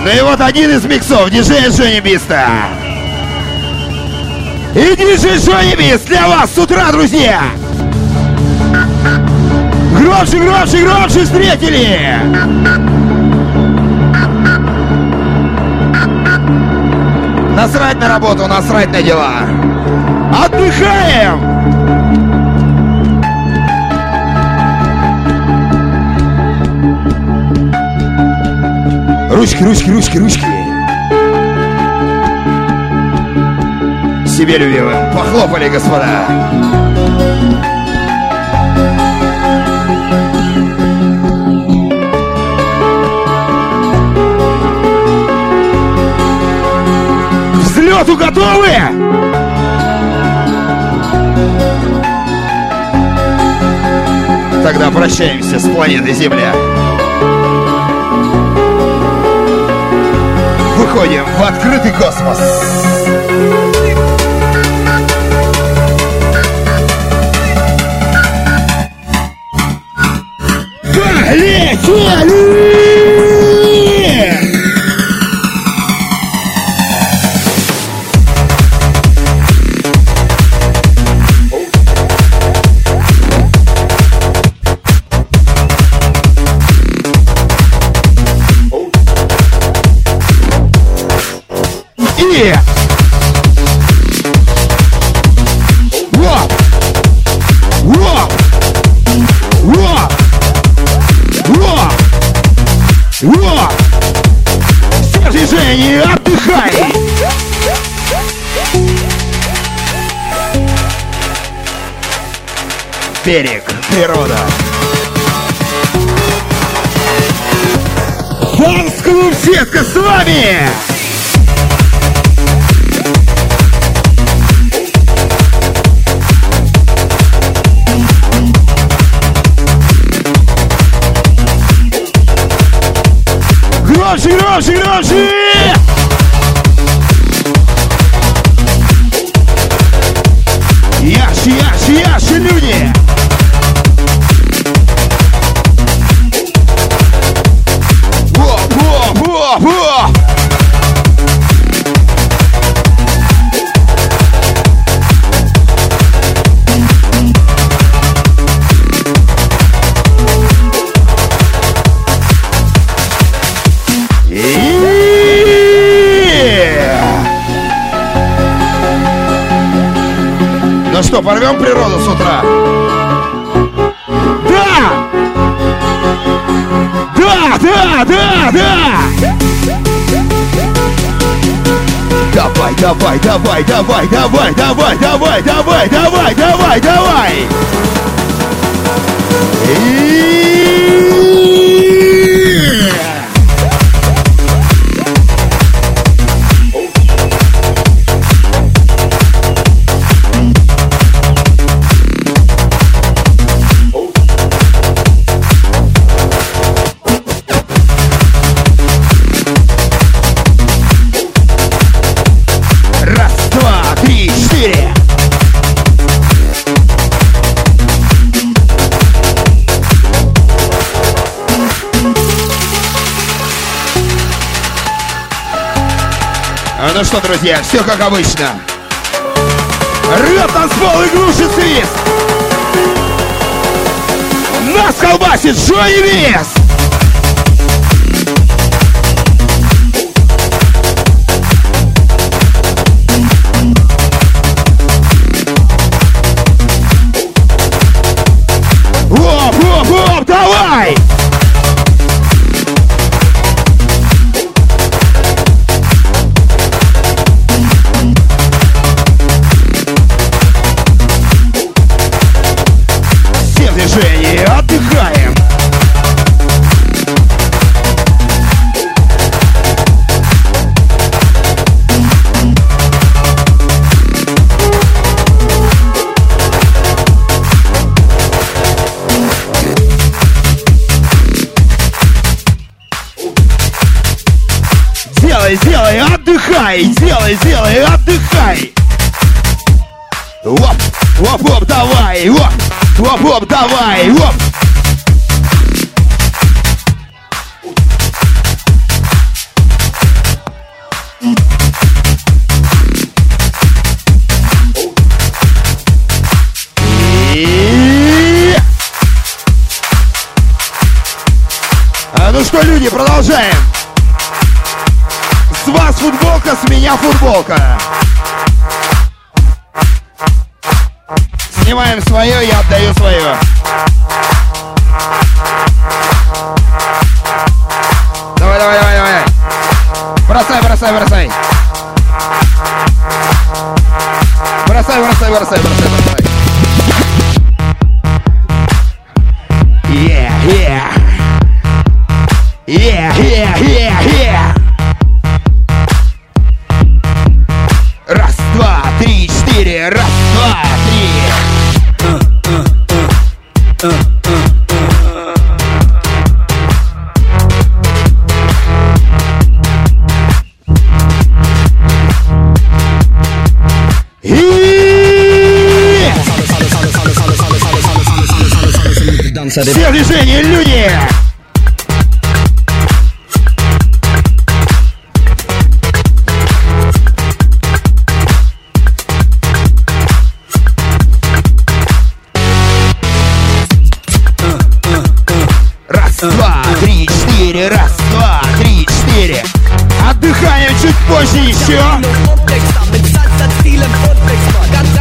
Ну и вот один из миксов диджея Джонни Биста. И диджей Джонни Бист для вас с утра, друзья! Громче, громче, громче встретили! Насрать на работу, насрать на дела. Отдыхаем! Ручки, ручки, ручки, ручки. Себе любимым похлопали, господа. К взлету готовы? Тогда прощаемся с планетой Земля. Выходим в открытый космос. Полетели! Все движения, отдыхай! Берег, природа. Фанс-клуб «Сетка» с вами! Громче, громче, громче! Ярче, ярче, ярче, люди! Во, во, во, во! Ну что, порвем природу с утра? Да! Да, да, да, да! Давай, давай, давай, давай, давай, давай, давай, давай, давай, давай, давай! Ну что, друзья, все как обычно. Рвет танцпол и глушит свист. Нас колбасит Джонни Бист. Оп, оп, оп, давай! Движение, отдыхаем. Делай, делай, отдыхай, делай, делай, отдыхай. Оп, оп, оп, давай, оп. Оп-оп, давай, оп! Ну что, люди, продолжаем. С вас футболка, с меня футболка. Снимаем свое, я отдаю свое. Давай, давай, давай, давай. Бросай, бросай, бросай. Бросай, бросай, бросай, бросай, бросай. Yeah, yeah. Yeah, yeah, yeah, yeah. Раз, два, три, четыре. Раз, два, три. Все движения, люди! Раз, два, три, четыре. Раз, два, три, четыре. Отдыхаем чуть позже еще.